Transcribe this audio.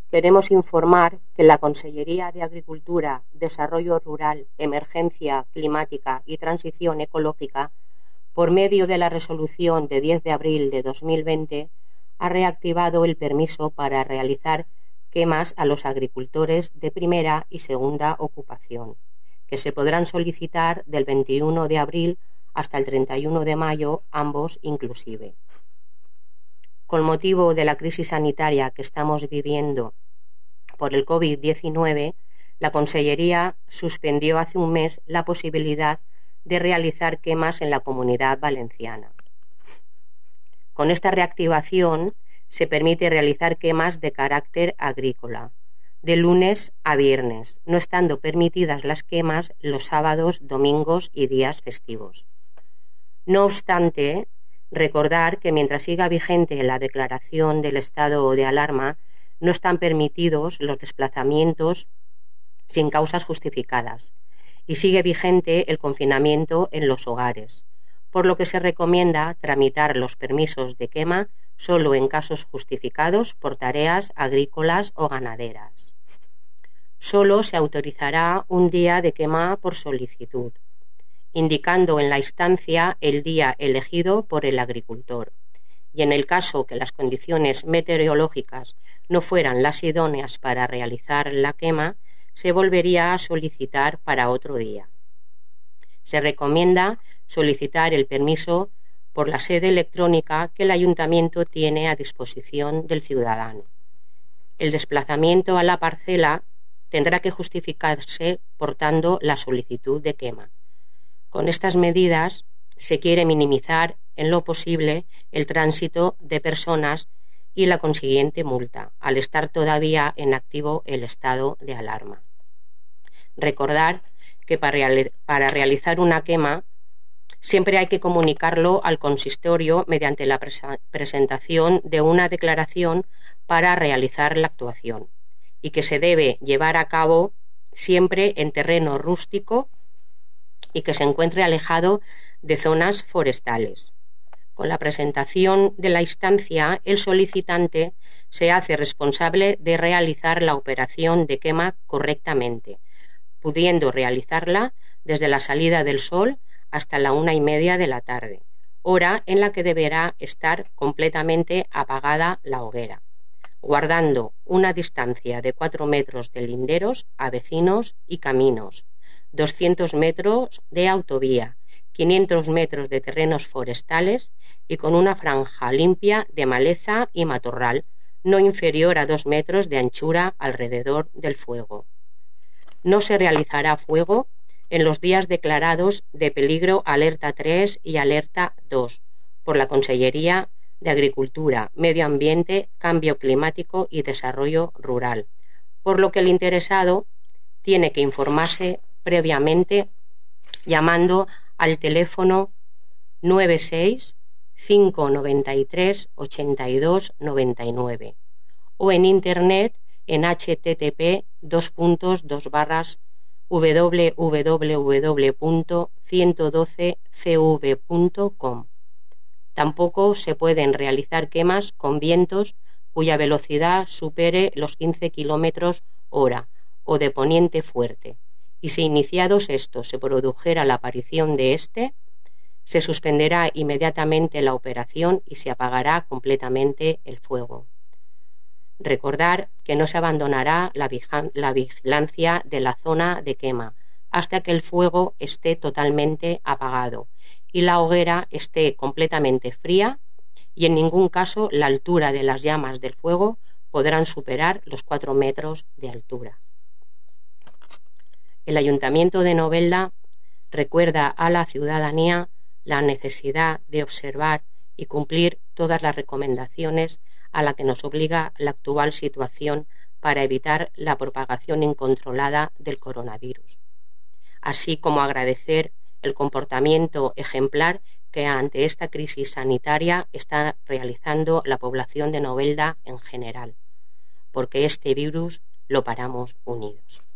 queremos informar que la Consellería de Agricultura, Desarrollo Rural, Emergencia Climática y Transición Ecológica, por medio de la resolución de 10 de abril de 2020, ha reactivado el permiso para realizar quemas a los agricultores de primera y segunda ocupación, que se podrán solicitar del 21 de abril hasta el 31 de mayo, ambos inclusive. Con motivo de la crisis sanitaria que estamos viviendo por el COVID-19, la Consellería suspendió hace un mes la posibilidad de realizar quemas en la Comunidad Valenciana. Con esta reactivación se permite realizar quemas de carácter agrícola, de lunes a viernes, no estando permitidas las quemas los sábados, domingos y días festivos. No obstante, recordar que mientras siga vigente la declaración del estado de alarma, no están permitidos los desplazamientos sin causas justificadas y sigue vigente el confinamiento en los hogares, por lo que se recomienda tramitar los permisos de quema solo en casos justificados por tareas agrícolas o ganaderas. Solo se autorizará un día de quema por solicitud, indicando en la instancia el día elegido por el agricultor, y en el caso que las condiciones meteorológicas no fueran las idóneas para realizar la quema, se volvería a solicitar para otro día. Se recomienda solicitar el permiso por la sede electrónica que el Ayuntamiento tiene a disposición del ciudadano. El desplazamiento a la parcela tendrá que justificarse portando la solicitud de quema. Con estas medidas se quiere minimizar en lo posible el tránsito de personas y la consiguiente multa, al estar todavía en activo el estado de alarma. Recordar que para realizar una quema siempre hay que comunicarlo al consistorio mediante la presentación de una declaración para realizar la actuación y que se debe llevar a cabo siempre en terreno rústico y que se encuentre alejado de zonas forestales. Con la presentación de la instancia, el solicitante se hace responsable de realizar la operación de quema correctamente, pudiendo realizarla desde la salida del sol hasta la 1:30 de la tarde, hora en la que deberá estar completamente apagada la hoguera, guardando una distancia de 4 metros de linderos a vecinos y caminos, 200 metros de autovía, 500 metros de terrenos forestales y con una franja limpia de maleza y matorral no inferior a 2 metros de anchura alrededor del fuego. No se realizará fuego en los días declarados de peligro alerta 3 y alerta 2 por la Consellería de Agricultura, Medio Ambiente, Cambio Climático y Desarrollo Rural, por lo que el interesado tiene que informarse previamente llamando al teléfono 96 593 82 99 o en internet en http://www.112cv.com. Tampoco se pueden realizar quemas con vientos cuya velocidad supere los 15 km/h o de poniente fuerte, y si iniciados estos se produjera la aparición de este, se suspenderá inmediatamente la operación y se apagará completamente el fuego. Recordar que no se abandonará la vigilancia de la zona de quema hasta que el fuego esté totalmente apagado y la hoguera esté completamente fría, y en ningún caso la altura de las llamas del fuego podrán superar los 4 metros de altura. El Ayuntamiento de Novelda recuerda a la ciudadanía la necesidad de observar y cumplir todas las recomendaciones a la que nos obliga la actual situación para evitar la propagación incontrolada del coronavirus, así como agradecer el comportamiento ejemplar que ante esta crisis sanitaria está realizando la población de Novelda en general, porque este virus lo paramos unidos.